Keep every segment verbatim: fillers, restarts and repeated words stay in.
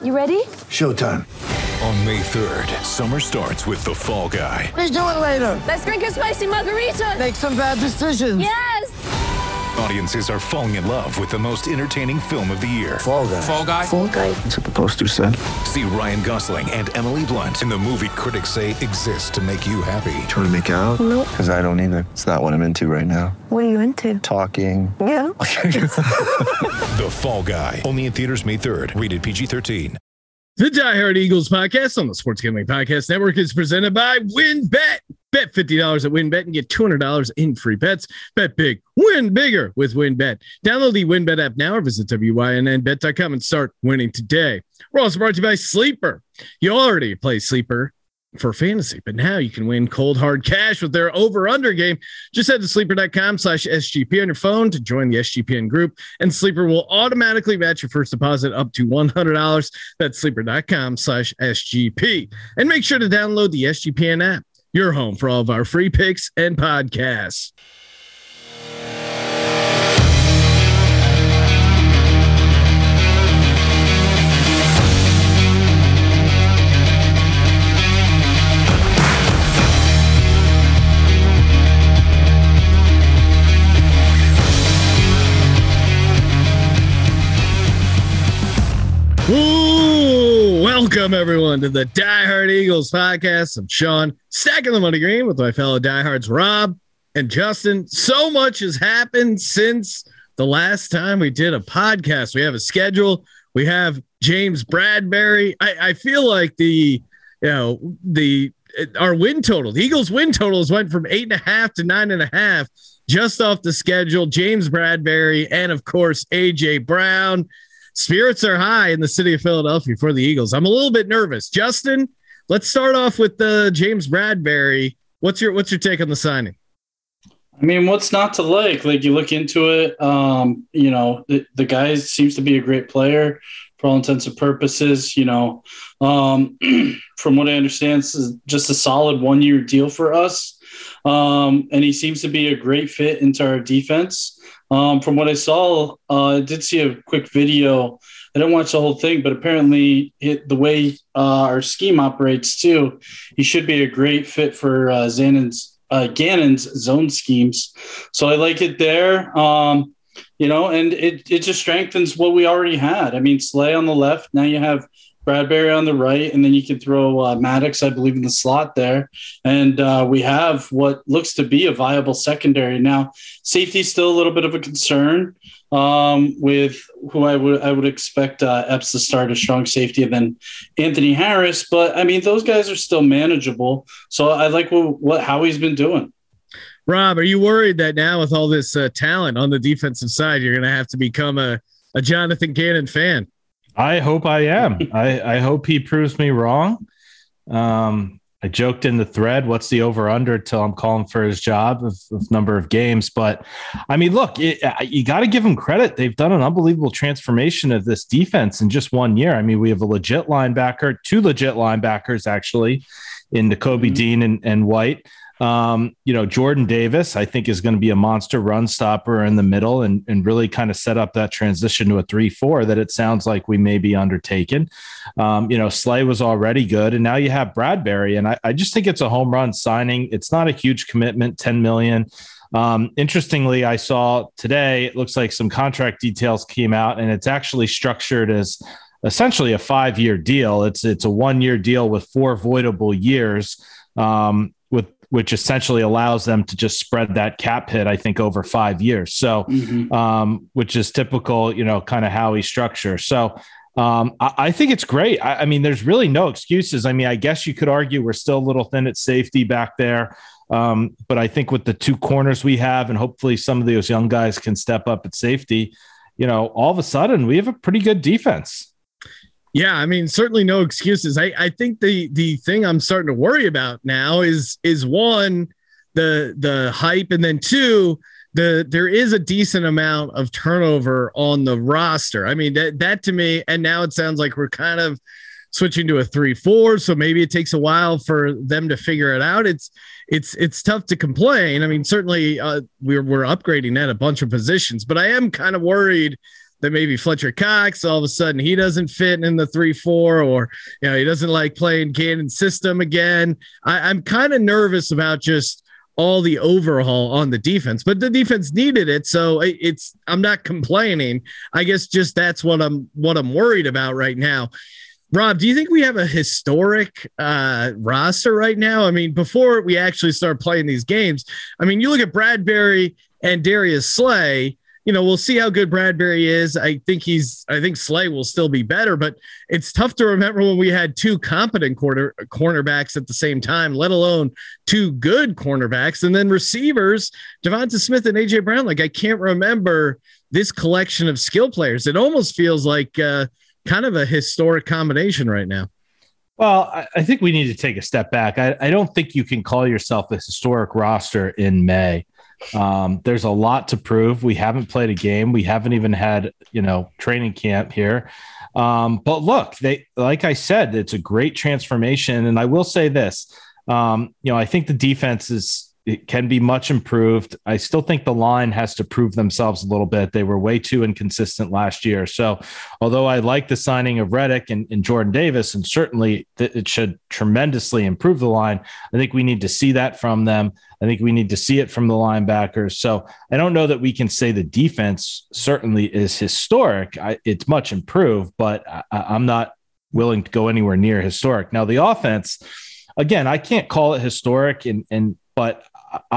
You ready? Showtime. On May third, summer starts with The Fall Guy. Let's do it later. Let's drink a spicy margarita. Make some bad decisions. Yes. Audiences are falling in love with the most entertaining film of the year. Fall Guy. Fall Guy. Fall Guy. That's what the poster said. See Ryan Gosling and Emily Blunt in the movie critics say exists to make you happy. Trying to make it out? Nope. Because I don't either. It's not what I'm into right now. What are you into? Talking. Yeah. The Fall Guy. Only in theaters May third. Rated P G thirteen. The Die Hard Eagles podcast on the Sports Gambling Podcast Network is presented by WynnBET. Bet fifty dollars at WynnBET and get two hundred dollars in free bets. Bet big, win bigger with WynnBET. Download the WynnBET app now or visit W Y N N bet dot com and start winning today. We're also brought to you by Sleeper. You already play Sleeper for fantasy, but now you can win cold hard cash with their over-under game. Just head to sleeper dot com slash S G P on your phone to join the S G P N group, and Sleeper will automatically match your first deposit up to one hundred dollars. That's sleeper dot com slash S G P. And make sure to download the S G P N app, your home for all of our free picks and podcasts. Ooh, welcome everyone to the Die Hard Eagles podcast. I'm Sean, stacking the money green with my fellow diehards Rob and Justin. So much has happened since the last time we did a podcast. We have a schedule. We have James Bradberry. I, I feel like the, you know, the our win total, the Eagles win totals went from eight and a half to nine and a half just off the schedule. James Bradberry and of course A J Brown. Spirits are high in the city of Philadelphia for the Eagles. I'm a little bit nervous. Justin, let's start off with the uh, James Bradberry. What's your what's your take on the signing? I mean, what's not to like? Like, you look into it, um, you know, the, the guy seems to be a great player for all intents and purposes. You know, um, from what I understand, this is just a solid one-year deal for us. Um, and he seems to be a great fit into our defense. Um, from what I saw, uh, I did see a quick video. I didn't watch the whole thing, but apparently it, the way uh, our scheme operates too, he should be a great fit for uh, Zannon's, uh, Gannon's zone schemes. So I like it there, um, you know, and it, it just strengthens what we already had. I mean, Slay on the left, now you have Bradberry on the right, and then you can throw uh, Maddox, I believe, in the slot there. And uh, we have what looks to be a viable secondary. Now, safety is still a little bit of a concern um, with who I would I would expect uh, Epps to start a strong safety and then Anthony Harris. But, I mean, those guys are still manageable. So I like what, what how he's been doing. Rob, are you worried that now with all this uh, talent on the defensive side, you're going to have to become a, a Jonathan Gannon fan? I hope I am. I, I hope he proves me wrong. Um, I joked in the thread, what's the over under till I'm calling for his job of, of number of games. But I mean, look, it, you got to give them credit. They've done an unbelievable transformation of this defense in just one year. I mean, we have a legit linebacker, two legit linebackers, actually, in Nakobe mm-hmm. Dean and, and White. Um, you know, Jordan Davis, I think, is going to be a monster run stopper in the middle and, and really kind of set up that transition to a three four that it sounds like we may be undertaken. Um, you know, Slay was already good, and now you have Bradberry. And I, I just think it's a home run signing. It's not a huge commitment, ten million dollars. Um, interestingly, I saw today, it looks like some contract details came out, and it's actually structured as essentially a five-year deal. It's, it's a one-year deal with four voidable years. Um, with which essentially allows them to just spread that cap hit, I think, over five years. So, mm-hmm. um, which is typical, you know, kind of how he structures. So um, I, I think it's great. I, I mean, there's really no excuses. I mean, I guess you could argue we're still a little thin at safety back there. Um, but I think with the two corners we have, and hopefully some of those young guys can step up at safety, you know, all of a sudden we have a pretty good defense. Yeah, I mean, certainly no excuses. I, I think the the thing I'm starting to worry about now is is one, the the hype, and then two, the there is a decent amount of turnover on the roster. I mean, that that to me, and now it sounds like we're kind of switching to a three four, so maybe it takes a while for them to figure it out. It's it's it's tough to complain. I mean, certainly uh, we're we're upgrading at a bunch of positions, but I am kind of worried that maybe Fletcher Cox, all of a sudden he doesn't fit in the three four, or, you know, he doesn't like playing Cannon's system again. I, I'm kind of nervous about just all the overhaul on the defense, but the defense needed it. So it, it's, I'm not complaining. I guess just that's what I'm, what I'm worried about right now. Rob, do you think we have a historic uh, roster right now? I mean, before we actually start playing these games, I mean, you look at Bradbury and Darius Slay, you know, we'll see how good Bradbury is. I think he's, I think Slay will still be better, but it's tough to remember when we had two competent quarter cornerbacks at the same time, let alone two good cornerbacks, and then receivers, Devonta Smith and A J Brown. Like, I can't remember this collection of skill players. It almost feels like uh, kind of a historic combination right now. Well, I, I think we need to take a step back. I, I don't think you can call yourself a historic roster in May. Um, there's a lot to prove. We haven't played a game. We haven't even had, you know, training camp here. Um, but look, they, like I said, it's a great transformation. And I will say this, um, you know, I think the defense is, it can be much improved. I still think the line has to prove themselves a little bit. They were way too inconsistent last year. So although I like the signing of Reddick and, and Jordan Davis, and certainly th- it should tremendously improve the line, I think we need to see that from them. I think we need to see it from the linebackers. So I don't know that we can say the defense certainly is historic. I, it's much improved, but I, I'm not willing to go anywhere near historic. Now the offense, again, I can't call it historic, and, and but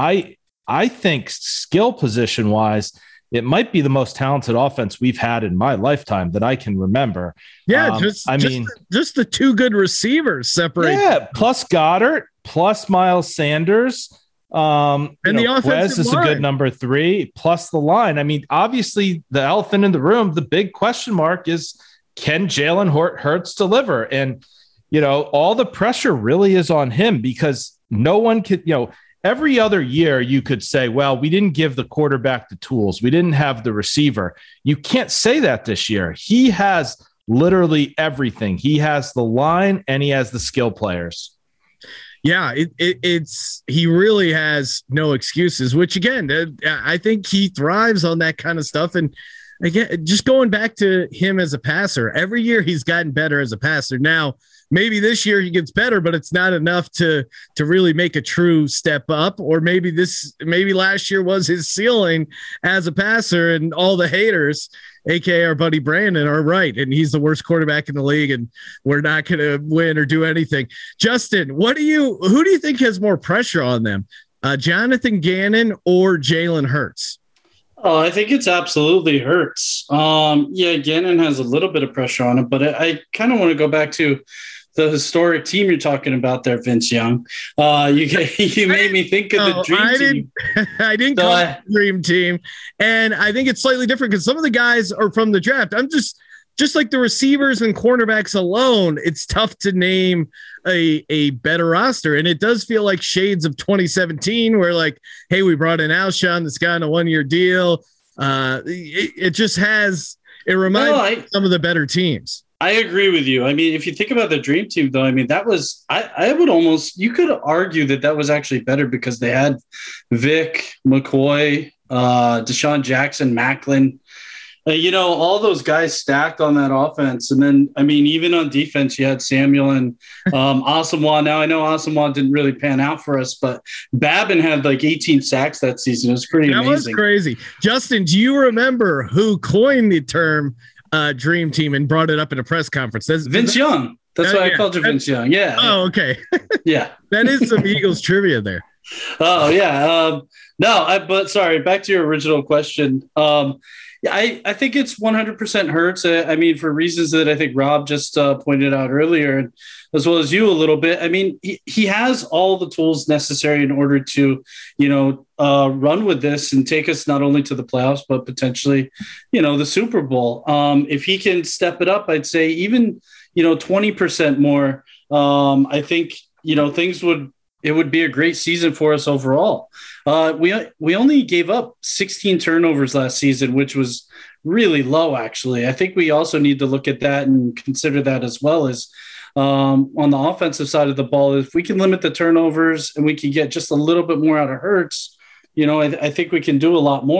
I I think skill position wise, it might be the most talented offense we've had in my lifetime that I can remember. Yeah, um, just I just mean, the, just the two good receivers separate. Yeah, plus Goddard, plus Miles Sanders, um, and the know, offensive Quez is line. a good number three, plus the line. I mean, obviously, the elephant in the room, the big question mark is, can Jalen Hurts deliver? And you know, all the pressure really is on him, because no one could, you know. Every other year you could say, well, we didn't give the quarterback the tools. We didn't have the receiver. You can't say that this year. He has literally everything. He has the line and he has the skill players. Yeah, it, it, it's he really has no excuses, which again, I think he thrives on that kind of stuff. And again, just going back to him as a passer, every year he's gotten better as a passer. Now, maybe this year he gets better, but it's not enough to to really make a true step up. Or maybe this, maybe last year was his ceiling as a passer, and all the haters, aka our buddy Brandon, are right, and he's the worst quarterback in the league, and we're not going to win or do anything. Justin, what do you? Who do you think has more pressure on them, uh, Jonathan Gannon or Jalen Hurts? Oh, I think it's absolutely Hurts. Um, yeah, Gannon has a little bit of pressure on him, but I, I kind of want to go back to the historic team you're talking about there, Vince Young. Uh, you you made me think of the oh, dream I team. Didn't, I didn't So call I- it the dream team, and I think it's slightly different because some of the guys are from the draft. I'm just just like the receivers and cornerbacks alone. It's tough to name a a better roster, and it does feel like shades of twenty seventeen, where like, hey, we brought in Alshon, this guy on a one year deal. Uh, it, it just has. It reminds No, me I- of some of the better teams. I agree with you. I mean, if you think about the dream team, though, I mean, that was, I, I would almost, you could argue that that was actually better because they had Vic, McCoy, uh, Deshaun Jackson, Macklin, uh, you know, all those guys stacked on that offense. And then, I mean, even on defense, you had Samuel and um, Asamoah. Now, I know Asamoah didn't really pan out for us, but Babin had like eighteen sacks that season. It was pretty That amazing. was crazy. Justin, do you remember who coined the term uh, dream team and brought it up in a press conference? That's, Vince Young. That's Uh, why yeah. I called you Vince Young. Yeah. Oh, okay. Yeah. That is some Eagles trivia there. Oh yeah. Um, no, I, but sorry, back to your original question. Um, yeah, I, I think it's one hundred percent Hurts. I, I mean, for reasons that I think Rob just uh, pointed out earlier, and as well as you a little bit. I mean, he, he has all the tools necessary in order to, you know, uh, run with this and take us not only to the playoffs, but potentially, you know, the Super Bowl. Um, if he can step it up, I'd say even, you know, twenty percent more. Um, I think, you know, things would, it would be a great season for us overall. Uh, we we only gave up sixteen turnovers last season, which was really low, actually. I think we also need to look at that and consider that as well as um, on the offensive side of the ball. If we can limit the turnovers and we can get just a little bit more out of Hurts, you know, I, I think we can do a lot more.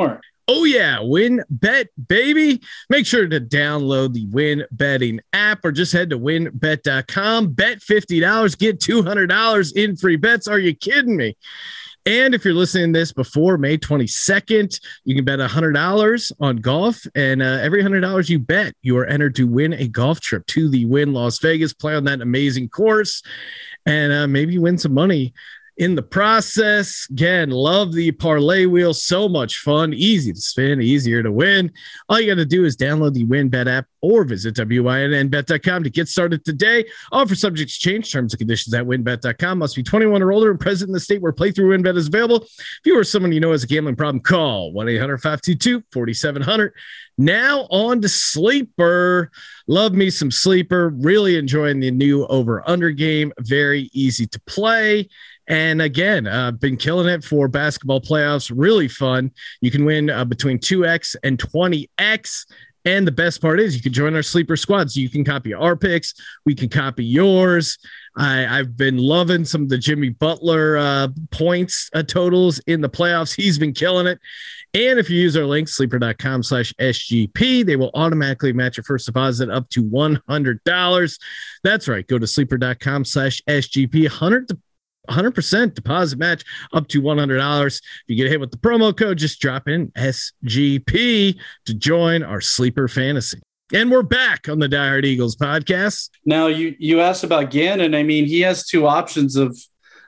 Oh, yeah. WinBet, baby. Make sure to download the Win Betting app or just head to win bet dot com. Bet fifty dollars, get two hundred dollars in free bets. Are you kidding me? And if you're listening to this before May twenty-second, you can bet one hundred dollars on golf. And uh, every one hundred dollars you bet, you are entered to win a golf trip to the Wynn Las Vegas, play on that amazing course, and uh, maybe win some money in the process. Again, love the parlay wheel. So much fun, easy to spin, easier to win. All you got to do is download the WinBet app or visit win bet dot com to get started today. Offer subject to change, terms and conditions at win bet dot com. Must be twenty-one or older and present in the state where playthrough WinBet is available. If you or someone you know has a gambling problem, call one eight hundred five two two four seven zero zero. Now on to Sleeper. Love me some Sleeper. Really enjoying the new over-under game. Very easy to play. And again, uh, been killing it for basketball playoffs. Really fun. You can win uh, between two X and twenty X. And the best part is you can join our Sleeper squad. So you can copy our picks. We can copy yours. I, I've been loving some of the Jimmy Butler uh, points uh, totals in the playoffs. He's been killing it. And if you use our link, sleeper dot com slash S G P, they will automatically match your first deposit up to one hundred dollars. That's right. Go to sleeper dot com slash S G P. one hundred one hundred percent deposit match up to one hundred dollars. If you get hit with the promo code, just drop in S G P to join our Sleeper Fantasy. And we're back on the Die Hard Eagles podcast. Now, you you asked about Gannon. I mean, he has two options of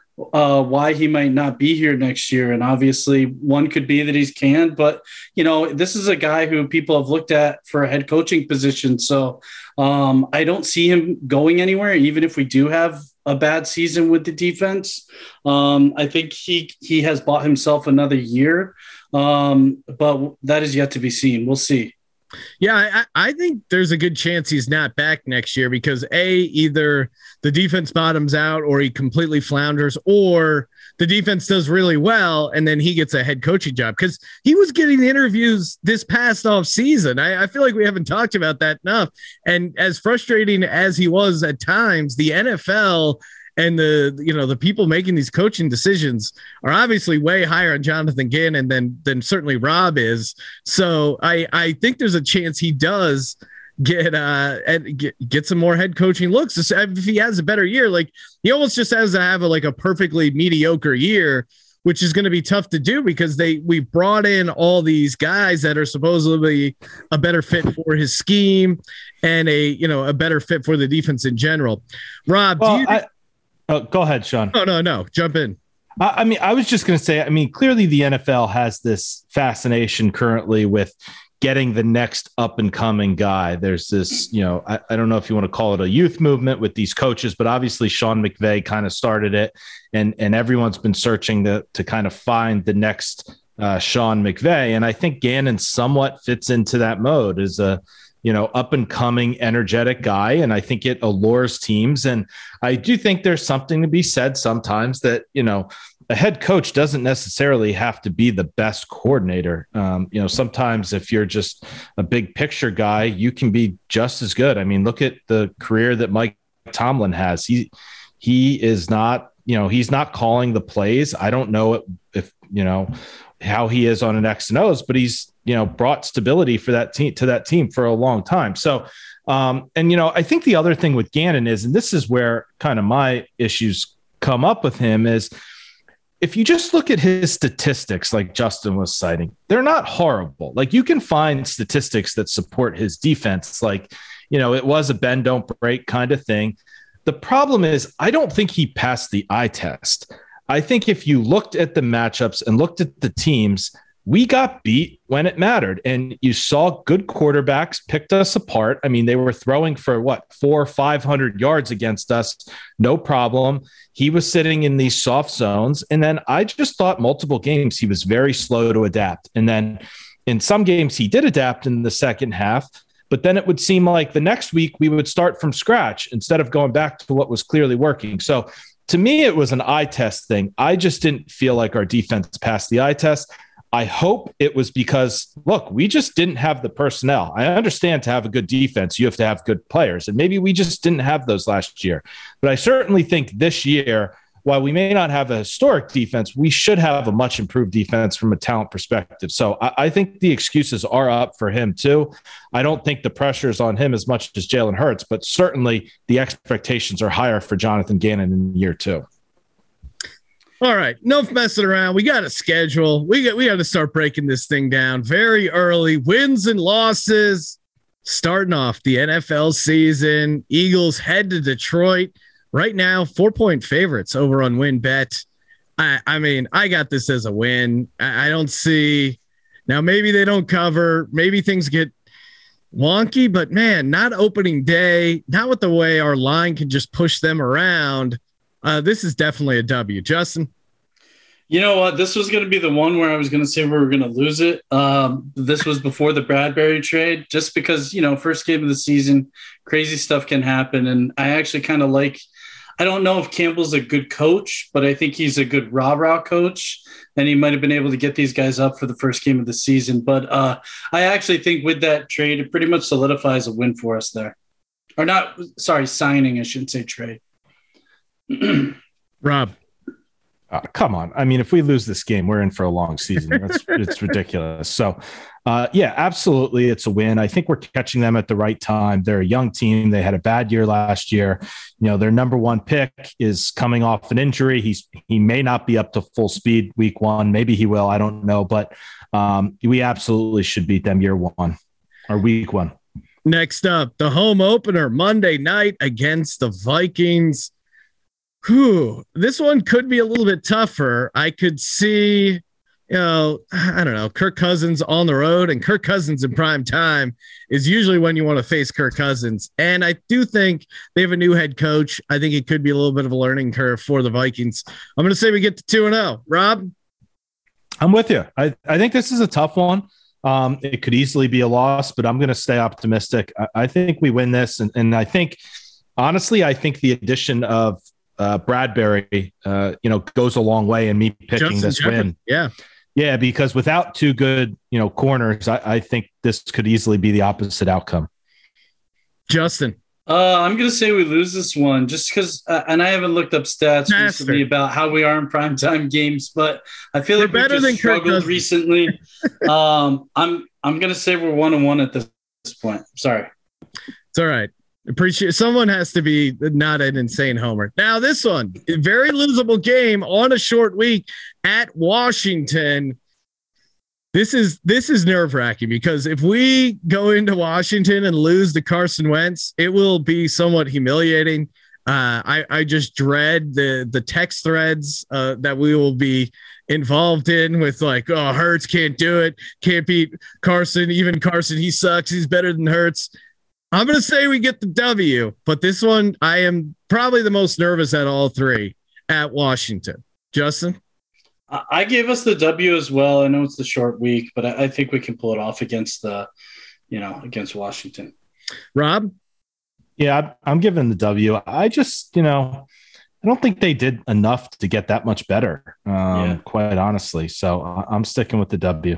uh, why he might not be here next year. And obviously one could be that he's canned, but you know, this is a guy who people have looked at for a head coaching position. So um, I don't see him going anywhere, even if we do have a bad season with the defense. Um, I think he, he has bought himself another year, um, but that is yet to be seen. We'll see. Yeah, I, I think there's a good chance he's not back next year because A, either the defense bottoms out or he completely flounders, or the defense does really well and then he gets a head coaching job, because he was getting interviews this past off season. I, I feel like we haven't talked about that enough. And as frustrating as he was at times, the N F L and the, you know, the people making these coaching decisions are obviously way higher on Jonathan Gannon than, than certainly Rob is. So I, I think there's a chance he does get, uh, and get, get some more head coaching looks. If he has a better year, like he almost just has to have a, like a perfectly mediocre year, which is going to be tough to do because they, we brought in all these guys that are supposedly a better fit for his scheme and a, you know, a better fit for the defense in general. Rob, well, do you I- Oh, go ahead, Sean. No, no, no. Jump in. I, I mean, I was just going to say, I mean, clearly the N F L has this fascination currently with getting the next up and coming guy. There's this, you know, I, I don't know if you want to call it a youth movement with these coaches, but obviously Sean McVay kind of started it, and and everyone's been searching to to kind of find the next uh, Sean McVay. And I think Gannon somewhat fits into that mode as a, you know, up and coming, energetic guy. And I think it allures teams. And I do think there's something to be said sometimes that, you know, a head coach doesn't necessarily have to be the best coordinator. Um, you know, sometimes if you're just a big picture guy, you can be just as good. I mean, look at the career that Mike Tomlin has. He, he is not, you know, he's not calling the plays. I don't know if, you know, how he is on an X and O's, but he's, you know, brought stability for that team to that team for a long time. So, um, and, you know, I think the other thing with Gannon is, and this is where kind of my issues come up with him, is if you just look at his statistics, like Justin was citing, they're not horrible. Like you can find statistics that support his defense. Like, you know, it was a bend, don't break kind of thing. The problem is, I don't think he passed the eye test. I think if you looked at the matchups and looked at the teams, we got beat when it mattered. And you saw good quarterbacks picked us apart. I mean, they were throwing for what, four or five hundred yards against us. No problem. He was sitting in these soft zones. And then I just thought multiple games, he was very slow to adapt. And then in some games he did adapt in the second half, but then it would seem like the next week we would start from scratch instead of going back to what was clearly working. So to me, it was an eye test thing. I just didn't feel like our defense passed the eye test. I hope it was because, look, we just didn't have the personnel. I understand to have a good defense, you have to have good players. And maybe we just didn't have those last year. But I certainly think this year, while we may not have a historic defense, we should have a much improved defense from a talent perspective. So I, I think the excuses are up for him too. I don't think the pressure is on him as much as Jalen Hurts, but certainly the expectations are higher for Jonathan Gannon in year two. All right, no messing around. We got a schedule. We got we got to start breaking this thing down very early. Wins and losses. Starting off the N F L season, Eagles head to Detroit. Right now, four-point favorites over on WinBet. I, I mean, I got this as a win. I, I don't see – now maybe they don't cover. Maybe things get wonky, but, man, not opening day, not with the way our line can just push them around. Uh, this is definitely a W. Justin? You know what? This was going to be the one where I was going to say we were going to lose it. Um, this was before the Bradbury trade, just because, you know, first game of the season, crazy stuff can happen. And I actually kind of like – I don't know if Campbell's a good coach, but I think he's a good rah-rah coach, and he might have been able to get these guys up for the first game of the season. But uh, I actually think with that trade, it pretty much solidifies a win for us there. Or not, sorry, signing, I shouldn't say trade. Rob. Uh, come on. I mean, if we lose this game, we're in for a long season. That's, it's ridiculous. So, uh, yeah, absolutely. It's a win. I think we're catching them at the right time. They're a young team. They had a bad year last year. You know, their number one pick is coming off an injury. He's, he may not be up to full speed week one. Maybe he will. I don't know. But um, we absolutely should beat them year one or week one. Next up, the home opener Monday night against the Vikings. Whew, this one could be a little bit tougher. I could see, you know, I don't know, Kirk Cousins on the road, and Kirk Cousins in prime time is usually when you want to face Kirk Cousins. And I do think they have a new head coach. I think it could be a little bit of a learning curve for the Vikings. I'm going to say we get to two and oh. Rob? I'm with you. I, I think this is a tough one. Um, it could easily be a loss, but I'm going to stay optimistic. I, I think we win this. And, and I think, honestly, I think the addition of Uh, Bradbury, uh, you know, goes a long way in me picking Justin this Jefferson. win. Yeah. Yeah. Because without two good, you know, corners, I, I think this could easily be the opposite outcome. Justin. Uh, I'm going to say we lose this one just because, uh, and I haven't looked up stats Master. recently about how we are in primetime games, but I feel like We're better we than just Kirk struggled Cousins. recently. um, I'm I'm going to say we're one and one at this, this point. Sorry. It's all right. Appreciate someone has to be not an insane homer. Now this one, very losable game on a short week at Washington. This is this is nerve wracking because if we go into Washington and lose to Carson Wentz, it will be somewhat humiliating. Uh, I I just dread the the text threads uh, that we will be involved in with like, oh, Hurts can't do it, can't beat Carson. Even Carson, he sucks. He's better than Hurts. I'm going to say we get the W, but this one, I am probably the most nervous at all three at Washington. Justin? I gave us the W as well. I know it's the short week, but I, I think we can pull it off against the, you know, against Washington. Rob? Yeah, I'm giving the W. I just, you know, I don't think they did enough to get that much better, um, yeah. quite honestly. So I'm sticking with the W.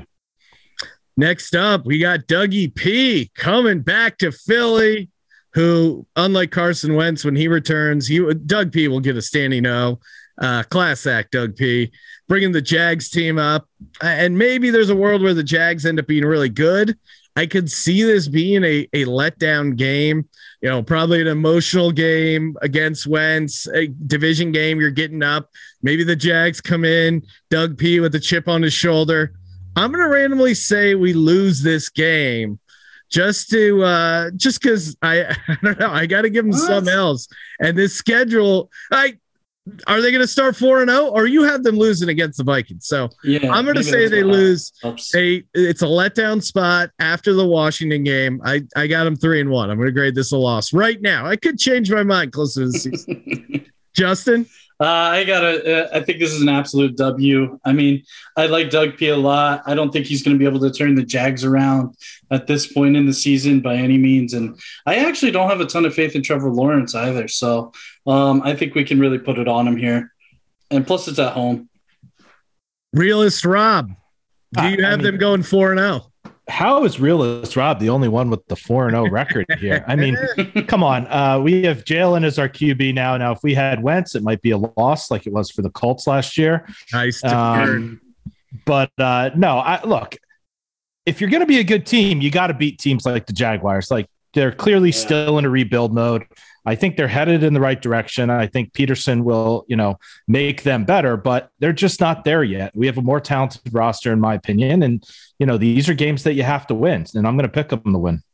Next up, we got Dougie P coming back to Philly, who, unlike Carson Wentz, when he returns, he Doug P will get a standing O. Uh, class act, Doug P. Bringing the Jags team up. And maybe there's a world where the Jags end up being really good. I could see this being a, a letdown game, you know, probably an emotional game against Wentz, a division game. You're getting up. Maybe the Jags come in, Doug P with a chip on his shoulder. I'm going to randomly say we lose this game just to, uh, just because I, I don't know, I got to give them what? something else. And this schedule, I, are they going to start four and oh, or you have them losing against the Vikings? So yeah, I'm going to say they lose. A, it's a letdown spot after the Washington game. I, I got them three and one. I'm going to grade this a loss right now. I could change my mind closer to the season. Justin? Uh, I gotta. Uh, I think this is an absolute W. I mean, I like Doug P a lot. I don't think he's going to be able to turn the Jags around at this point in the season by any means. And I actually don't have a ton of faith in Trevor Lawrence either. So um, I think we can really put it on him here. And plus, it's at home. Realist Rob, do you have I mean, them going four and zero? how is realist Rob the only one with the four and oh record here? I mean, come on. Uh, we have Jalen as our Q B now. Now, if we had Wentz, it might be a loss like it was for the Colts last year. Nice. Um, but uh, no, I look, if you're going to be a good team, you got to beat teams like the Jaguars. Like, they're clearly yeah. still in a rebuild mode. I think they're headed in the right direction. I think Peterson will, you know, make them better, but they're just not there yet. We have a more talented roster, in my opinion. And, you know, these are games that you have to win, and I'm going to pick them to win.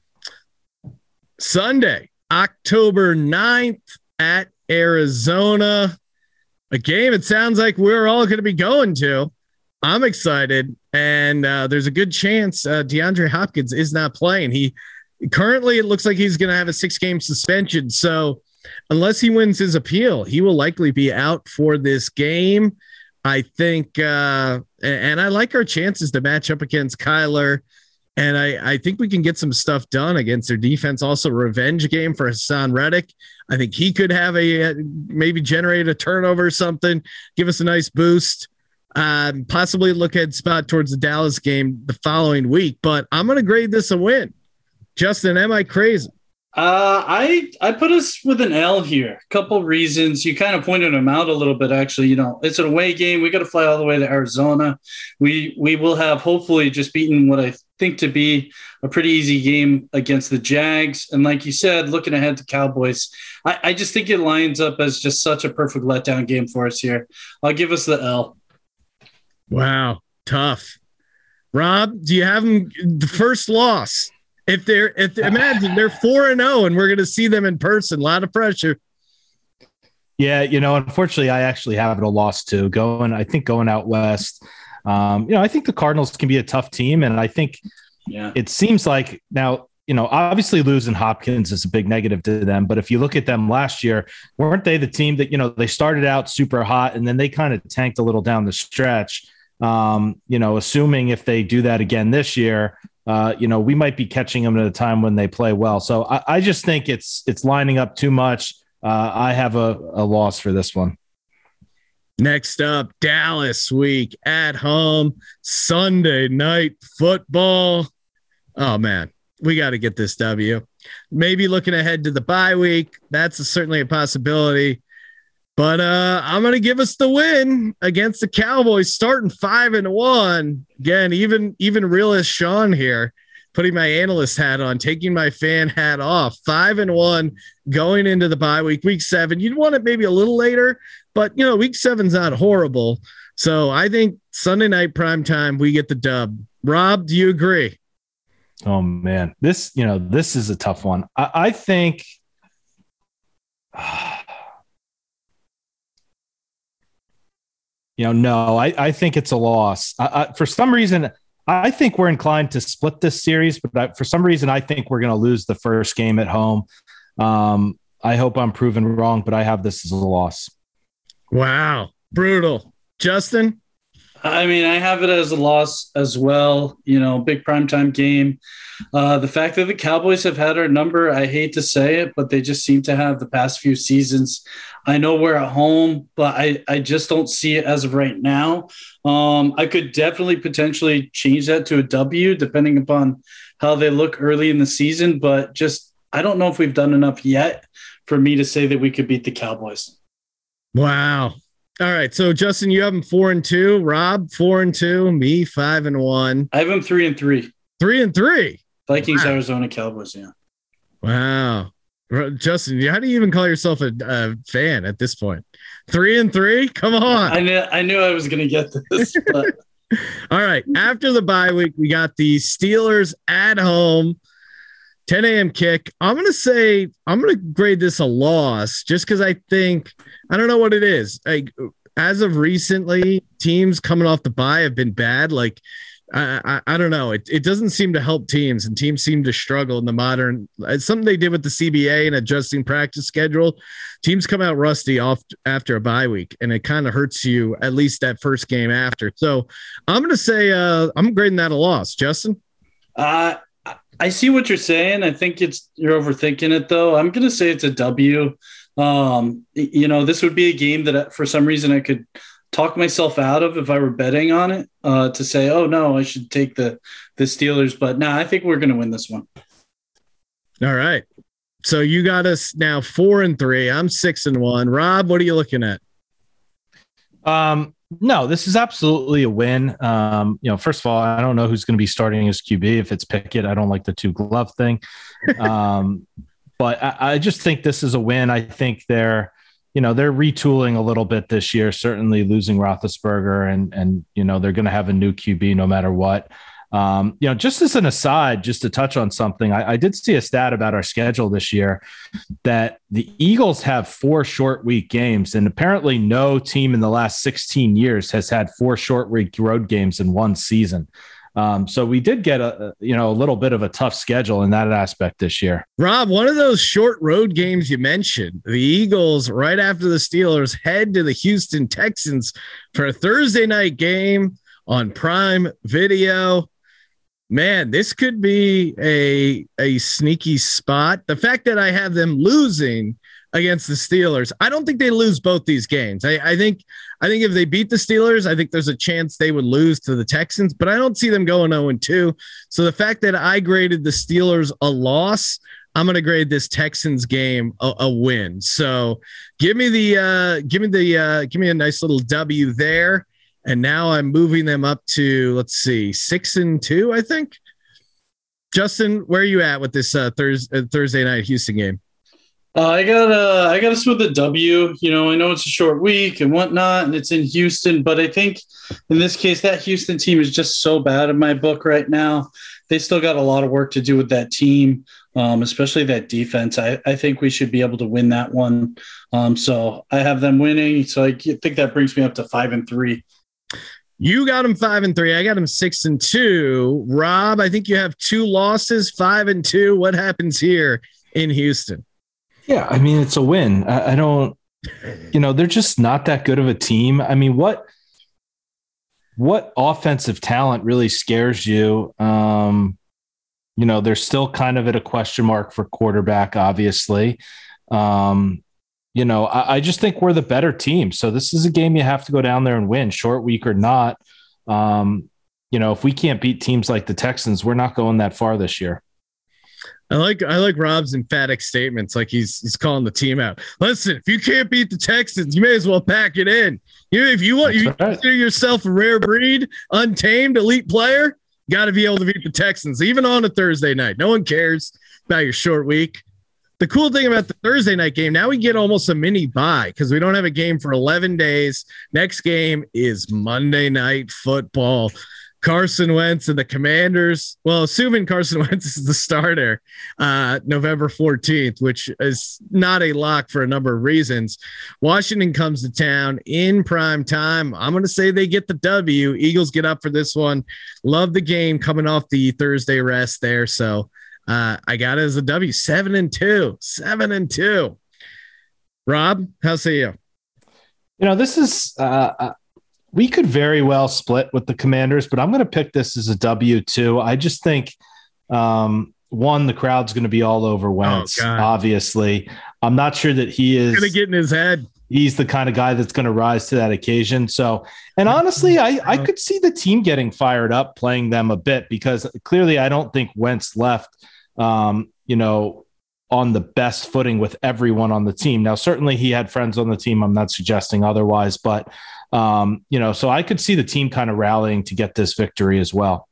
Sunday, October ninth at Arizona, a game it sounds like we're all going to be going to. I'm excited. And uh, there's a good chance uh, DeAndre Hopkins is not playing. He, Currently, it looks like he's going to have a six-game suspension. So unless he wins his appeal, he will likely be out for this game. I think, uh, and I like our chances to match up against Kyler. And I, I think we can get some stuff done against their defense. Also, a revenge game for Hassan Reddick. I think he could have a maybe generate a turnover or something, give us a nice boost. Um, possibly look at spot towards the Dallas game the following week. But I'm going to grade this a win. Justin, am I crazy? Uh, I I put us with an L here. A couple reasons. You kind of pointed them out a little bit, actually. You know, it's an away game. We got to fly all the way to Arizona. We we will have hopefully just beaten what I think to be a pretty easy game against the Jags. And like you said, looking ahead to Cowboys, I, I just think it lines up as just such a perfect letdown game for us here. I'll give us the L. Wow, tough. Rob, do you have them the first loss? If they're, if they, imagine they're four and zero, and we're going to see them in person. A lot of pressure. Yeah, you know, unfortunately, I actually have it a loss too. Going, I think going out west. Um, you know, I think the Cardinals can be a tough team, and I think yeah. it seems like now, you know, obviously losing Hopkins is a big negative to them. But if you look at them last year, weren't they the team that, you know, they started out super hot and then they kind of tanked a little down the stretch? Um, you know, assuming if they do that again this year. Uh, you know, we might be catching them at a time when they play well. So I, I just think it's it's lining up too much. Uh, I have a, a loss for this one. Next up, Dallas week at home, Sunday night football. Oh, man, we got to get this W. Maybe looking ahead to the bye week. That's a, certainly a possibility. But uh, I'm going to give us the win against the Cowboys, starting five and one. Again, even even realist Sean here, putting my analyst hat on, taking my fan hat off. Five and one going into the bye week, week seven. You'd want it maybe a little later, but you know, week seven's not horrible. So I think Sunday night prime time, we get the dub. Rob, do you agree? Oh man, this you know this is a tough one. I, I think. Uh, You know, no, I, I think it's a loss. I, I, for some reason, I think we're inclined to split this series, but I, for some reason, I think we're going to lose the first game at home. Um, I hope I'm proven wrong, but I have this as a loss. Wow. Brutal. Justin? I mean, I have it as a loss as well. You know, big primetime game. Uh, the fact that the Cowboys have had our number, I hate to say it, but they just seem to have the past few seasons. I know we're at home, but I, I just don't see it as of right now. Um, I could definitely potentially change that to a W depending upon how they look early in the season, but just I don't know if we've done enough yet for me to say that we could beat the Cowboys. Wow. All right. So Justin, you have them four and two, Rob, four and two, me five and one. I have them three and three, three and three. Vikings, wow. Arizona, Cowboys. Yeah. Wow. Justin, how do you even call yourself a, a fan at this point? Three and three? Come on. I knew I knew I was going to get this. But. All right. After the bye week, we got the Steelers at home, ten a.m. kick. I'm going to say I'm going to grade this a loss just because I think I don't know what it is. Like as of recently, teams coming off the bye have been bad. Like I, I, I don't know. It it doesn't seem to help teams, and teams seem to struggle in the modern. It's something they did with the C B A and adjusting practice schedule. Teams come out rusty off after a bye week, and it kind of hurts you at least that first game after. So I'm going to say uh, I'm grading that a loss. Justin? Uh, I see what you're saying. I think it's you're overthinking it, though. I'm going to say it's a W. Um, you know, this would be a game that for some reason I could talk myself out of if I were betting on it uh, to say, oh no, I should take the the Steelers. But no, nah, I think we're going to win this one. All right. So you got us now four and three. I'm six and one. Rob, what are you looking at? Um, no, this is absolutely a win. Um, you know, first of all, I don't know who's going to be starting as Q B. If it's Pickett, I don't like the two glove thing. Um, but I, I just think this is a win. I think they're, you know, they're retooling a little bit this year, certainly losing Roethlisberger, and, and, you know, they're going to have a new Q B no matter what. Um, you know, just as an aside, just to touch on something, I, I did see a stat about our schedule this year that the Eagles have four short week games, and apparently no team in the last sixteen years has had four short week road games in one season. Um, so we did get a, you know, a little bit of a tough schedule in that aspect this year. Rob, one of those short road games you mentioned, the Eagles right after the Steelers head to the Houston Texans for a Thursday night game on Prime Video. Man, this could be a a sneaky spot. The fact that I have them losing against the Steelers, I don't think they lose both these games. I, I think I think if they beat the Steelers, I think there's a chance they would lose to the Texans, but I don't see them going oh and two. So the fact that I graded the Steelers a loss, I'm going to grade this Texans game a, a win. So give me the uh, give me the uh, give me a nice little W there. And now I'm moving them up to, let's see, six and two, I think. Justin, where are you at with this uh, Thursday, uh, Thursday night Houston game? Uh, I got uh, I got us with a W. You know, I know it's a short week and whatnot, and it's in Houston, but I think in this case, that Houston team is just so bad in my book right now. They still got a lot of work to do with that team, um, especially that defense. I, I think we should be able to win that one. Um, so I have them winning. So I think that brings me up to five and three. You got them five and three. I got them six and two. Rob, I think you have two losses, five and two. What happens here in Houston? Yeah, I mean, it's a win. I, I don't, you know, they're just not that good of a team. I mean, what, what offensive talent really scares you? Um, you know, they're still kind of at a question mark for quarterback, obviously. Um, You know, I, I just think we're the better team. So this is a game you have to go down there and win, short week or not. Um, you know, if we can't beat teams like the Texans, we're not going that far this year. I like I like Rob's emphatic statements, like he's he's calling the team out. Listen, if you can't beat the Texans, you may as well pack it in. You know, if you want, That's you right. consider yourself a rare breed, untamed, elite player, got to be able to beat the Texans, even on a Thursday night. No one cares about your short week. The cool thing about the Thursday night game, now we get almost a mini bye because we don't have a game for eleven days. Next game is Monday Night Football. Carson Wentz and the Commanders. Well, assuming Carson Wentz is the starter, uh, November fourteenth, which is not a lock for a number of reasons. Washington comes to town in prime time. I'm going to say they get the W. Eagles get up for this one. Love the game coming off the Thursday rest there. So uh, I got it as a W. Seven and two. Seven and two. Rob, how say you? You know, this is uh, we could very well split with the Commanders, but I'm going to pick this as a W too. I just think, um, one, the crowd's going to be all over Wentz. Oh, obviously, I'm not sure that he is going to get in his head. He's the kind of guy that's going to rise to that occasion. So, and honestly, I, I could see the team getting fired up playing them a bit because clearly I don't think Wentz left, um, you know, on the best footing with everyone on the team. Now, certainly he had friends on the team. I'm not suggesting otherwise, but, um, you know, so I could see the team kind of rallying to get this victory as well.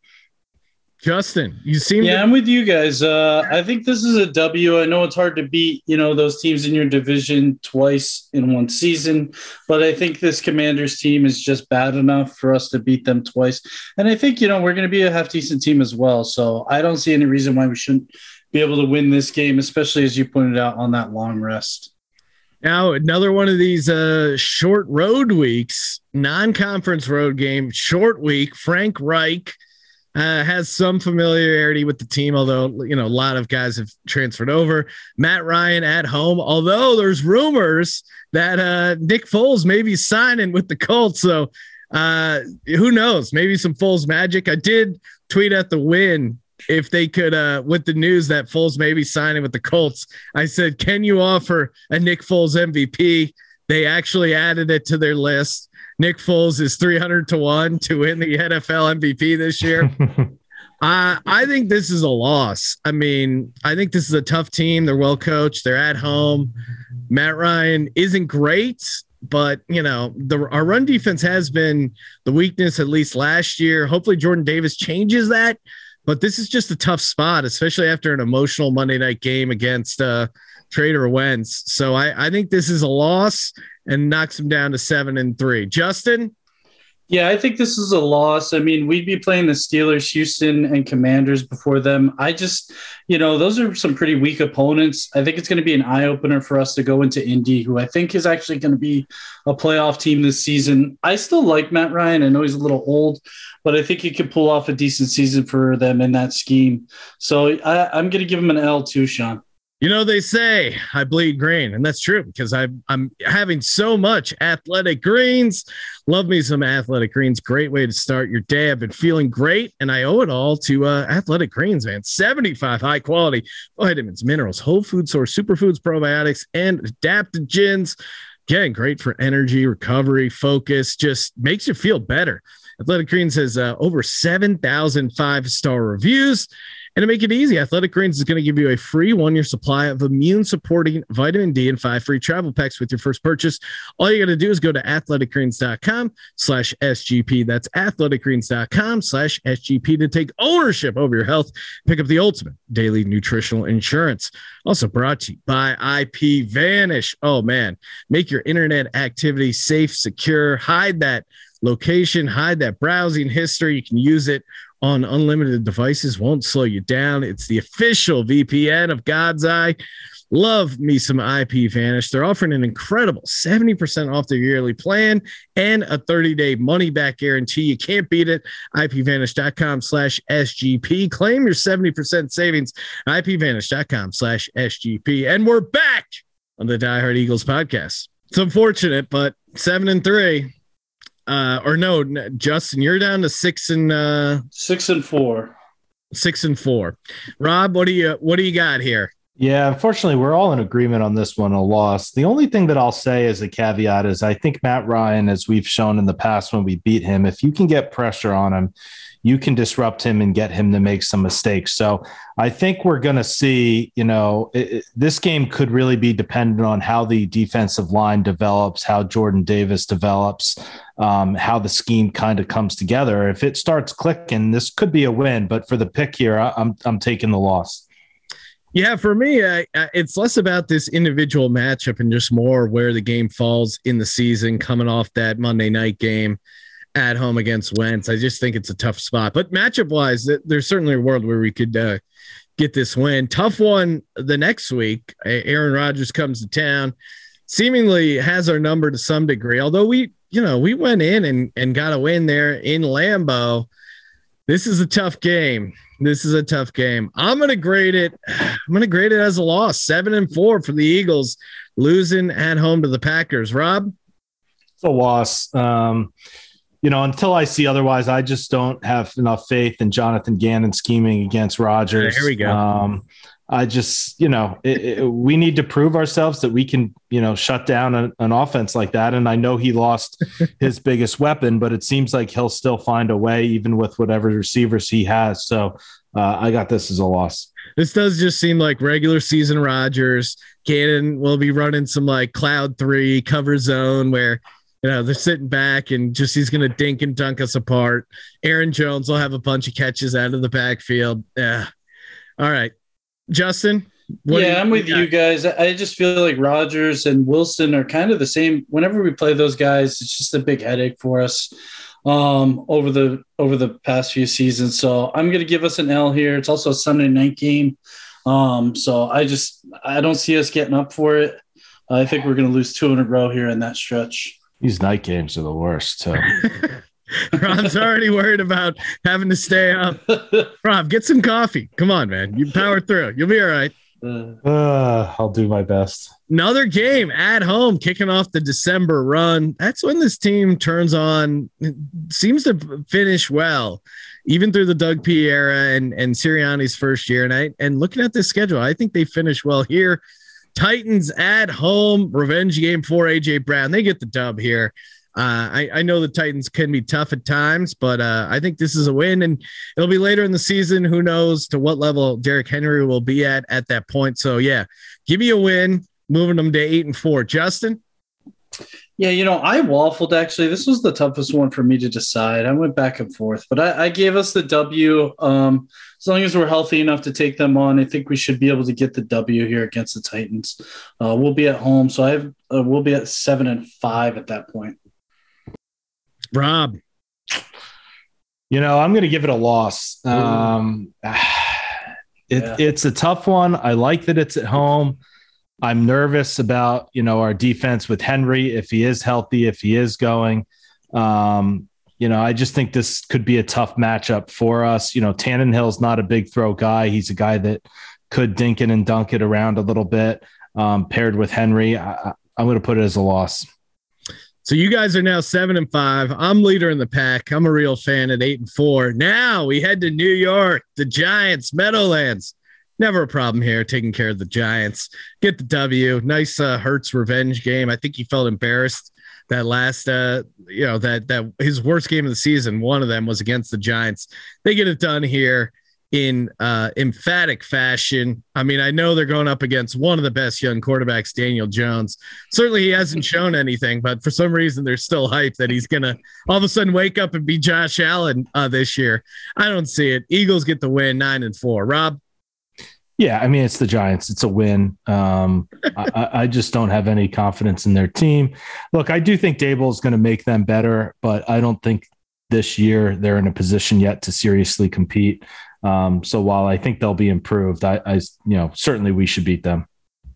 Justin, you seem yeah, to- I'm with you guys. Uh, I think this is a W. I know it's hard to beat, you know, those teams in your division twice in one season, but I think this Commanders team is just bad enough for us to beat them twice. And I think, you know, we're going to be a half decent team as well. So I don't see any reason why we shouldn't be able to win this game, especially as you pointed out on that long rest. Now, another one of these uh, short road weeks, non-conference road game, short week. Frank Reich uh, has some familiarity with the team, although, you know, a lot of guys have transferred over. Matt Ryan at home, although there's rumors that uh, Nick Foles may be signing with the Colts. So uh, who knows? Maybe some Foles magic. I did tweet at the win if they could, uh, with the news that Foles may be signing with the Colts. I said, can you offer a Nick Foles M V P? They actually added it to their list. Nick Foles is three hundred to one to win the N F L M V P this year. Uh, I think this is a loss. I mean, I think this is a tough team. They're well coached. They're at home. Matt Ryan isn't great, but, you know, the our run defense has been the weakness at least last year. Hopefully Jordan Davis changes that, but this is just a tough spot, especially after an emotional Monday night game against uh, Trader Wentz. So I, I think this is a loss and knocks him down to seven and three. Justin? Yeah, I think this is a loss. I mean, we'd be playing the Steelers, Houston, and Commanders before them. I just, you know, those are some pretty weak opponents. I think it's going to be an eye-opener for us to go into Indy, who I think is actually going to be a playoff team this season. I still like Matt Ryan. I know he's a little old, but I think he could pull off a decent season for them in that scheme. So I, I'm going to give him an L too, Sean. You know, they say I bleed green, and that's true because I'm I'm having so much Athletic Greens. Love me some Athletic Greens. Great way to start your day. I've been feeling great, and I owe it all to uh, Athletic Greens, man. seventy-five high quality vitamins, minerals, whole food source, superfoods, probiotics, and adaptogens. Again, great for energy, recovery, focus, just makes you feel better. Athletic Greens has uh, over seven thousand five-star reviews. And to make it easy, Athletic Greens is going to give you a free one-year supply of immune-supporting vitamin D and five free travel packs with your first purchase. All you got to do is go to athleticgreens.com slash SGP. That's athleticgreens.com slash SGP to take ownership over your health. Pick up the ultimate daily nutritional insurance. Also brought to you by I P Vanish. Oh, man. Make your internet activity safe, secure. Hide that location. Hide that browsing history. You can use it on unlimited devices, won't slow you down. It's the official V P N of God's Eye. Love me some I P Vanish. They're offering an incredible seventy percent off their yearly plan and a thirty-day money-back guarantee. You can't beat it. IPVanish.com slash SGP. Claim your seventy percent savings. IPVanish.com slash SGP. And we're back on the Die Hard Eagles podcast. It's unfortunate, but seven and three. Uh, or no, Justin, you're down to six and uh, six and four, six and four. Rob, what do you what do you got here? Yeah, unfortunately, we're all in agreement on this one, a loss. The only thing that I'll say as a caveat is I think Matt Ryan, as we've shown in the past when we beat him, if you can get pressure on him, you can disrupt him and get him to make some mistakes. So I think we're going to see, you know, it, it, this game could really be dependent on how the defensive line develops, how Jordan Davis develops, um, how the scheme kind of comes together. If it starts clicking, this could be a win. But for the pick here, I, I'm I'm taking the loss. Yeah, for me, uh, it's less about this individual matchup and just more where the game falls in the season coming off that Monday night game at home against Wentz. I just think it's a tough spot. But matchup wise, there's certainly a world where we could uh, get this win. Tough one the next week. Aaron Rodgers comes to town, seemingly has our number to some degree, although we, you know, we went in and, and got a win there in Lambeau. This is a tough game. This is a tough game. I'm going to grade it. I'm going to grade it as a loss. Seven and four for the Eagles, losing at home to the Packers. Rob? It's a loss. Um, you know, until I see otherwise, I just don't have enough faith in Jonathan Gannon scheming against Rodgers. Yeah, here we go. Um, I just, you know, it, it, we need to prove ourselves that we can, you know, shut down a, an offense like that. And I know he lost his biggest weapon, but it seems like he'll still find a way, even with whatever receivers he has. So uh, I got this as a loss. This does just seem like regular season Rodgers. Gannon will be running some like cloud three cover zone where, you know, they're sitting back and just he's going to dink and dunk us apart. Aaron Jones will have a bunch of catches out of the backfield. Yeah. All right. Justin? Yeah, I'm with you guys. I just feel like Rodgers and Wilson are kind of the same. Whenever we play those guys, it's just a big headache for us um, over the over the past few seasons. So I'm going to give us an L here. It's also a Sunday night game. Um, so I just I don't see us getting up for it. I think we're going to lose two in a row here in that stretch. These night games are the worst, too. Rob's already worried about having to stay up. Rob, get some coffee. Come on, man. You power through. You'll be all right. Uh, I'll do my best. Another game at home, kicking off the December run. That's when this team turns on, seems to finish well, even through the Doug P era and, and Sirianni's first year. And I, and looking at this schedule, I think they finish well here. Titans at home, revenge game for A J Brown. They get the dub here. Uh, I, I know the Titans can be tough at times, but uh, I think this is a win, and it'll be later in the season. Who knows to what level Derrick Henry will be at at that point. So, yeah, give me a win, moving them to eight and four. Justin? Yeah, you know, I waffled actually. This was the toughest one for me to decide. I went back and forth, but I, I gave us the W. Um, as long as we're healthy enough to take them on, I think we should be able to get the W here against the Titans. Uh, we'll be at home, so I have uh, we'll be at seven and five at that point. Rob? You know, I'm going to give it a loss. Um, it, Yeah. It's a tough one. I like that it's at home. I'm nervous about, you know, our defense with Henry, if he is healthy, if he is going. Um, you know, I just think this could be a tough matchup for us. You know, Tannenhill's not a big throw guy. He's a guy that could dink it and dunk it around a little bit, um, paired with Henry. I, I'm going to put it as a loss. So you guys are now seven and five. I'm leader in the pack. I'm a real fan at eight and four. Now we head to New York, the Giants, Meadowlands. Never a problem here, taking care of the Giants. Get the W. Nice uh, Hurts revenge game. I think he felt embarrassed that last, uh, you know, that that his worst game of the season, one of them was against the Giants. They get it done here in uh, emphatic fashion. I mean, I know they're going up against one of the best young quarterbacks, Daniel Jones. Certainly he hasn't shown anything, but for some reason there's still hype that he's going to all of a sudden wake up and be Josh Allen uh, this year. I don't see it. Eagles get the win, nine and four. Rob? Yeah, I mean, it's the Giants. It's a win. Um, I, I just don't have any confidence in their team. Look, I do think Dable is going to make them better, but I don't think this year they're in a position yet to seriously compete. Um, so while I think they'll be improved, I, I, you know, certainly we should beat them.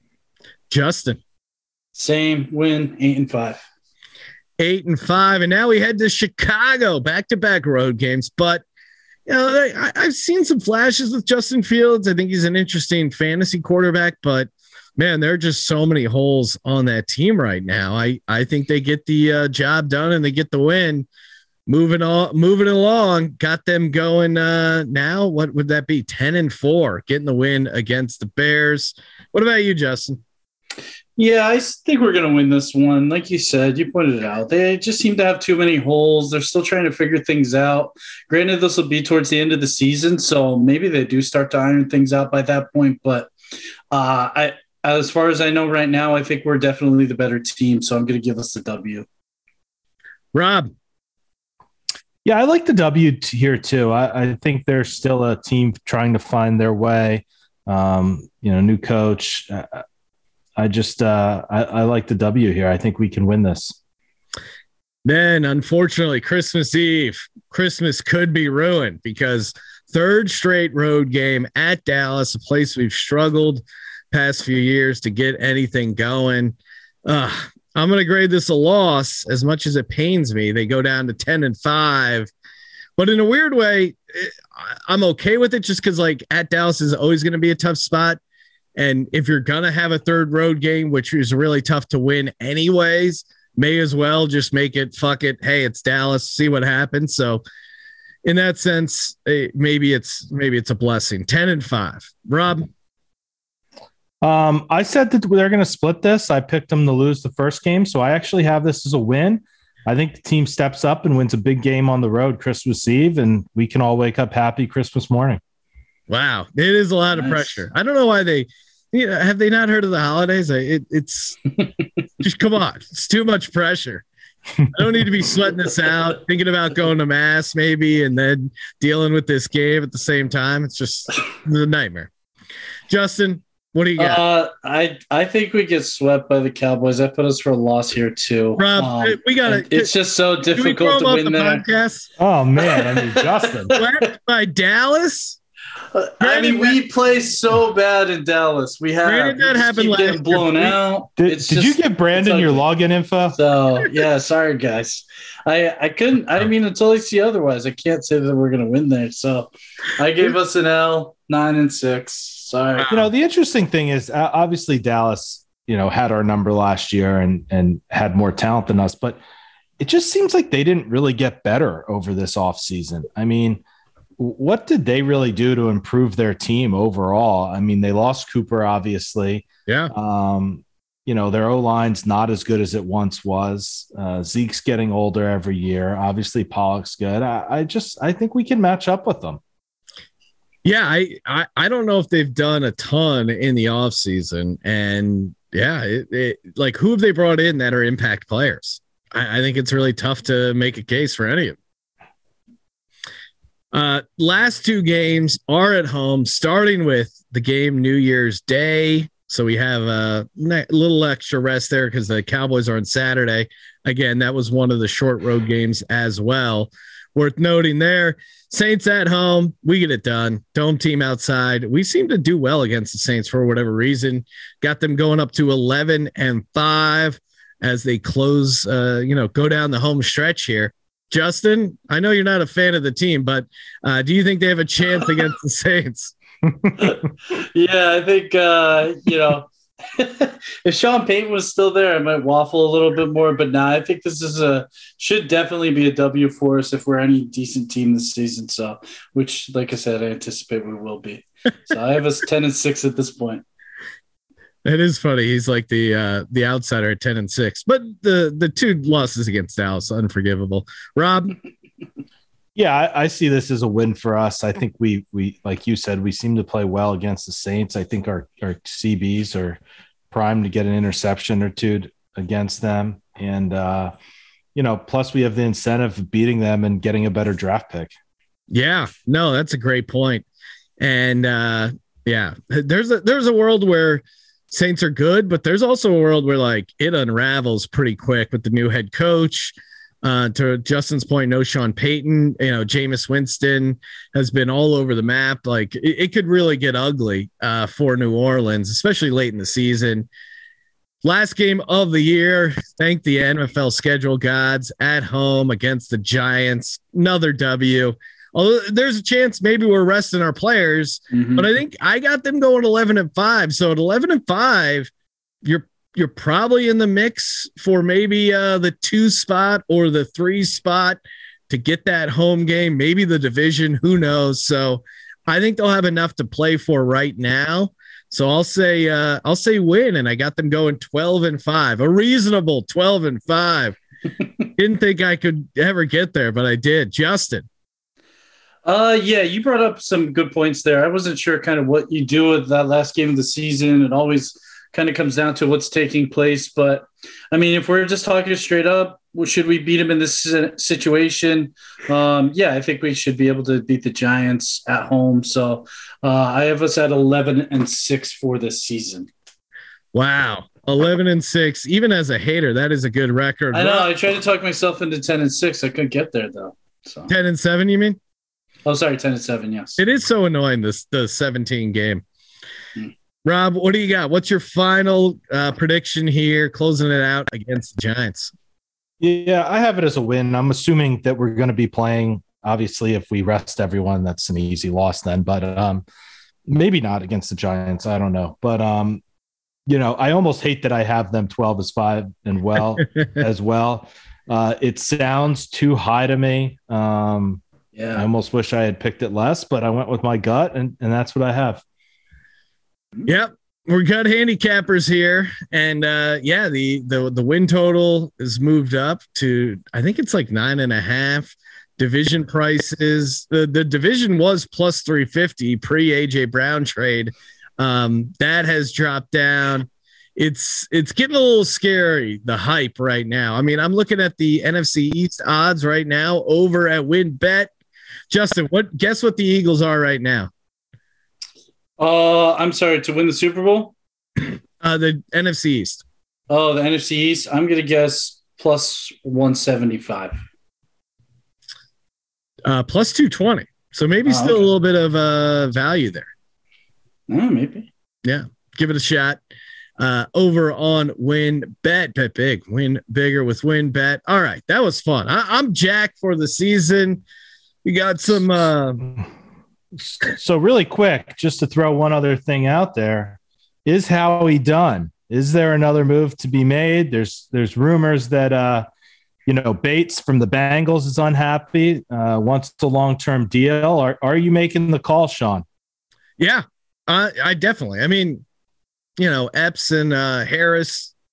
Justin? Same win, eight and five. Eight and five, and now we head to Chicago, back-to-back road games, but you know, I, I've seen some flashes with Justin Fields. I think he's an interesting fantasy quarterback, but man, there are just so many holes on that team right now. I, I think they get the uh, job done and they get the win. Moving on, moving along, got them going uh, now. What would that be? ten and four, getting the win against the Bears. What about you, Justin? Yeah, I think we're going to win this one. Like you said, you pointed it out. They just seem to have too many holes. They're still trying to figure things out. Granted, this will be towards the end of the season, so maybe they do start to iron things out by that point. But uh, I, as far as I know right now, I think we're definitely the better team, so I'm going to give us the W. Rob? Yeah, I like the W t- here too. I, I think they're still a team trying to find their way. Um, you know, new coach. Uh, I just uh, I, I like the W here. I think we can win this. Then, unfortunately, Christmas Eve, Christmas could be ruined because third straight road game at Dallas, a place we've struggled past few years to get anything going. Uh, I'm going to grade this a loss as much as it pains me. They go down to ten and five, but in a weird way, I'm okay with it just because like at Dallas is always going to be a tough spot. And if you're going to have a third road game, which is really tough to win anyways, may as well just make it, fuck it. Hey, it's Dallas, see what happens. So in that sense, maybe it's, maybe it's a blessing. ten and five. Rob? Um, I said that they're going to split this. I picked them to lose the first game. So I actually have this as a win. I think the team steps up and wins a big game on the road Christmas Eve, and we can all wake up happy Christmas morning. Wow. It is a lot nice. of pressure. I don't know why they, you know, have they not heard of the holidays? I, it, it's just, come on. It's too much pressure. I don't need to be sweating this out, thinking about going to mass maybe, and then dealing with this game at the same time. It's just a nightmare. Justin, what do you got? Uh, I I think we get swept by the Cowboys. I put us for a loss here too. Rob, um, we got it. It's just so difficult to win the there. Podcast? Oh man, I mean Justin. Swept by Dallas? I mean, we play so bad in Dallas. We have that happened getting blown out. Did, did just, you give Brandon your login info? So yeah, sorry guys. I I couldn't. I mean, until I see otherwise, I can't say that we're going to win there. So I gave us an L, nine and six. Sorry. You know, the interesting thing is uh, obviously Dallas, you know, had our number last year and and had more talent than us, but it just seems like they didn't really get better over this offseason. I mean, what did they really do to improve their team overall? I mean, they lost Cooper, obviously. Yeah. Um, you know, their O-line's not as good as it once was. Uh, Zeke's getting older every year. Obviously, Pollock's good. I, I just I think we can match up with them. Yeah, I, I I don't know if they've done a ton in the offseason. And yeah, it, it, like who have they brought in that are impact players? I, I think it's really tough to make a case for any of them. Uh, last two games are at home, starting with the game New Year's Day. So we have a little extra rest there because the Cowboys are on Saturday. Again, that was one of the short road games as well. Worth noting there, Saints at home, we get it done. Dome team outside. We seem to do well against the Saints for whatever reason. Got them going up to eleven and five as they close, uh, you know, go down the home stretch here. Justin, I know you're not a fan of the team, but uh, do you think they have a chance against the Saints? Yeah, I think, uh, you know, if Sean Payton was still there, I might waffle a little bit more. But now nah, I think this is a should definitely be a W for us if we're any decent team this season. So, which, like I said, I anticipate we will be. So I have us ten and six at this point. It is funny. He's like the uh, the outsider at ten and six, but the the two losses against Dallas, unforgivable. Rob, yeah, I, I see this as a win for us. I think we we like you said, we seem to play well against the Saints. I think our our C Bs are primed to get an interception or two against them, and uh, you know, plus we have the incentive of beating them and getting a better draft pick. Yeah, no, that's a great point. And uh, yeah, there's a there's a world where Saints are good, but there's also a world where like it unravels pretty quick with the new head coach. Uh, to Justin's point, no Sean Payton, you know, Jameis Winston has been all over the map. Like it, it could really get ugly uh, for New Orleans, especially late in the season. Last game of the year, thank the N F L schedule gods, at home against the Giants. Another W. Although there's a chance maybe we're resting our players, mm-hmm. but I think I got them going eleven and five. So at eleven and five, you're you're probably in the mix for maybe uh, the two spot or the three spot to get that home game, maybe the division. Who knows? So I think they'll have enough to play for right now. So I'll say uh, I'll say win, and I got them going twelve and five, a reasonable twelve and five. Didn't think I could ever get there, but I did. Justin. Uh, yeah, you brought up some good points there. I wasn't sure kind of what you do with that last game of the season. It always kind of comes down to what's taking place. But, I mean, if we're just talking straight up, should we beat them in this situation? Um, yeah, I think we should be able to beat the Giants at home. So uh, I have us at eleven and six for this season. Wow. eleven and six. Even as a hater, that is a good record. I know. I tried to talk myself into ten and six. I couldn't get there, though. So ten and seven, you mean? Oh, sorry, ten and seven. Yes, it is so annoying. This the seventeen game. Hmm. Rob, what do you got? What's your final uh, prediction here? Closing it out against the Giants. Yeah, I have it as a win. I'm assuming that we're going to be playing. Obviously, if we rest everyone, that's an easy loss then. But um, maybe not against the Giants. I don't know. But um, you know, I almost hate that I have them twelve as five and well as well. Uh, it sounds too high to me. Um, Yeah, I almost wish I had picked it less, but I went with my gut, and, and that's what I have. Yep, we're gut handicappers here, and uh, yeah, the the the win total is moved up to I think it's like nine and a half. Division prices, the the division was plus three fifty pre A J Brown trade. Um, that has dropped down. It's it's getting a little scary, the hype right now. I mean, I'm looking at the N F C East odds right now over at WinBet. Justin, what guess what the Eagles are right now? Uh, I'm sorry, to win the Super Bowl? Uh, the N F C East. Oh, the N F C East. I'm gonna guess plus one seventy-five. Uh, plus two twenty. So maybe oh, still okay. a little bit of uh value there. Yeah, maybe. Yeah, give it a shot. Uh, over on Win Bet, bet big, win bigger with Win Bet. All right, that was fun. I, I'm jacked for the season. You got some. Uh... So really quick, just to throw one other thing out there, is Howie done? Is there another move to be made? There's there's rumors that uh, you know Bates from the Bengals is unhappy, uh, wants a long term deal. Are are you making the call, Sean? Yeah, I, I definitely. I mean, you know, Epps and uh, Harris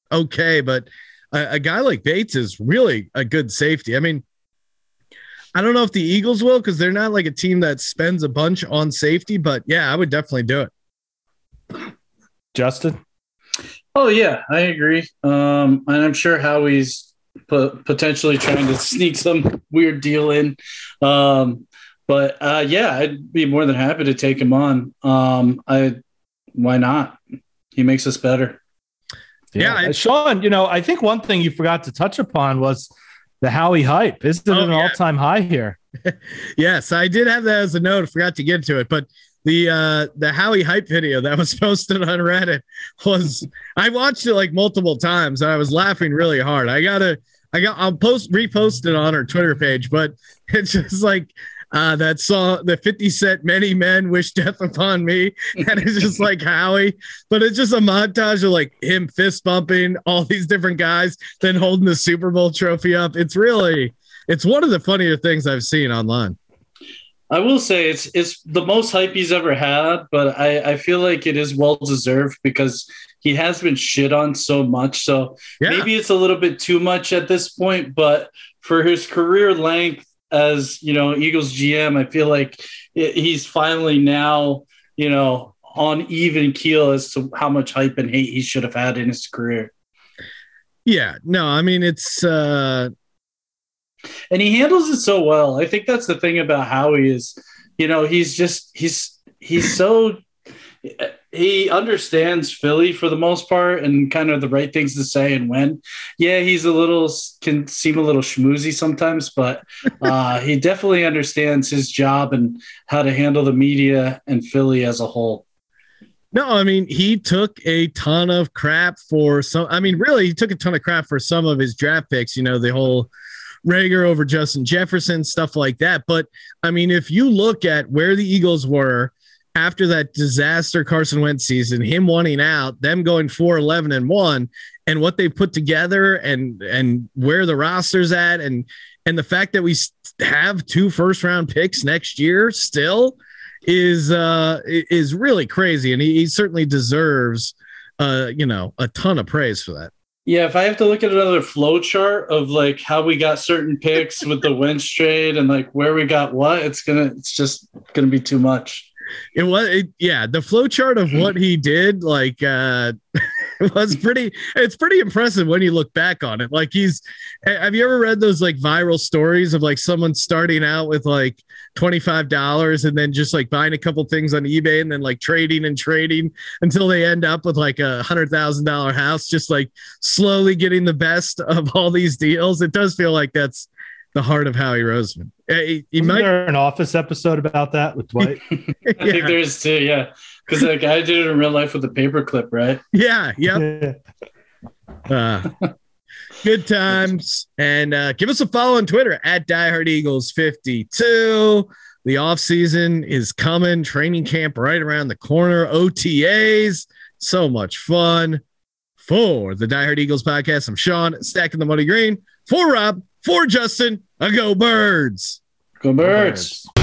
okay, but a, a guy like Bates is really a good safety. I mean, I don't know if the Eagles will because they're not like a team that spends a bunch on safety, but yeah, I would definitely do it. Justin? Oh, yeah, I agree. Um, and I'm sure Howie's p- potentially trying to sneak some weird deal in. Um, but, uh, yeah, I'd be more than happy to take him on. Um, I Why not? He makes us better. Yeah, Yeah, I- Sean, you know, I think one thing you forgot to touch upon was the Howie hype. Isn't Oh, it an yeah. all-time high here? Yes, I did have that as a note. I forgot to get to it, but the uh the Howie hype video that was posted on Reddit was I watched it like multiple times and I was laughing really hard. I gotta I got I'll post repost it on our Twitter page, but it's just like uh that song, the fifty Cent Many Men Wish Death Upon Me, and it's just like Howie, but it's just a montage of like him fist bumping all these different guys, then holding the Super Bowl trophy up. It's really it's one of the funnier things I've seen online. I will say it's it's the most hype he's ever had, but I, I feel like it is well deserved because he has been shit on so much. So Yeah. maybe it's a little bit too much at this point, but for his career length as, you know, Eagles G M, I feel like it, he's finally now, you know, on even keel as to how much hype and hate he should have had in his career. Yeah, no, I mean, it's uh And he handles it so well. I think that's the thing about Howie is, you know, he's just he's he's so he understands Philly for the most part and kind of the right things to say and when. Yeah, he's a little can seem a little schmoozy sometimes, but uh, he definitely understands his job and how to handle the media and Philly as a whole. no, I mean, he took a ton of crap for some. I mean, really, he took a ton of crap for some of his draft picks, you know, the whole Rager over Justin Jefferson, stuff like that. But I mean, if you look at where the Eagles were after that disaster Carson Wentz season, him wanting out, them going four eleven and one, and what they put together and and where the roster's at, and and the fact that we have two first round picks next year still is uh is really crazy, and he, he certainly deserves uh you know a ton of praise for that. Yeah, if I have to look at another flow chart of like how we got certain picks with the Wentz trade and like where we got what, it's gonna it's just gonna be too much. It was, it, yeah, the flow chart of what he did, like, uh, it was pretty, it's pretty impressive when you look back on it. Like, he's, have you ever read those like viral stories of like someone starting out with like twenty-five dollars and then just like buying a couple things on eBay and then like trading and trading until they end up with like a hundred thousand dollar house, just like slowly getting the best of all these deals? It does feel like that's the heart of Howie Roseman. He, he Wasn't might there an Office episode about that with Dwight? I think there is too, yeah. Because that guy did it in real life with a paperclip, right? Yeah, yep. Uh, good times. And uh, give us a follow on Twitter at diehard eagles fifty-two. The off season is coming. Training camp right around the corner. O T As. So much fun. For the Die Hard Eagles podcast, I'm Sean, stacking the money green. For Rob, for Justin, a go Birds. Go Birds.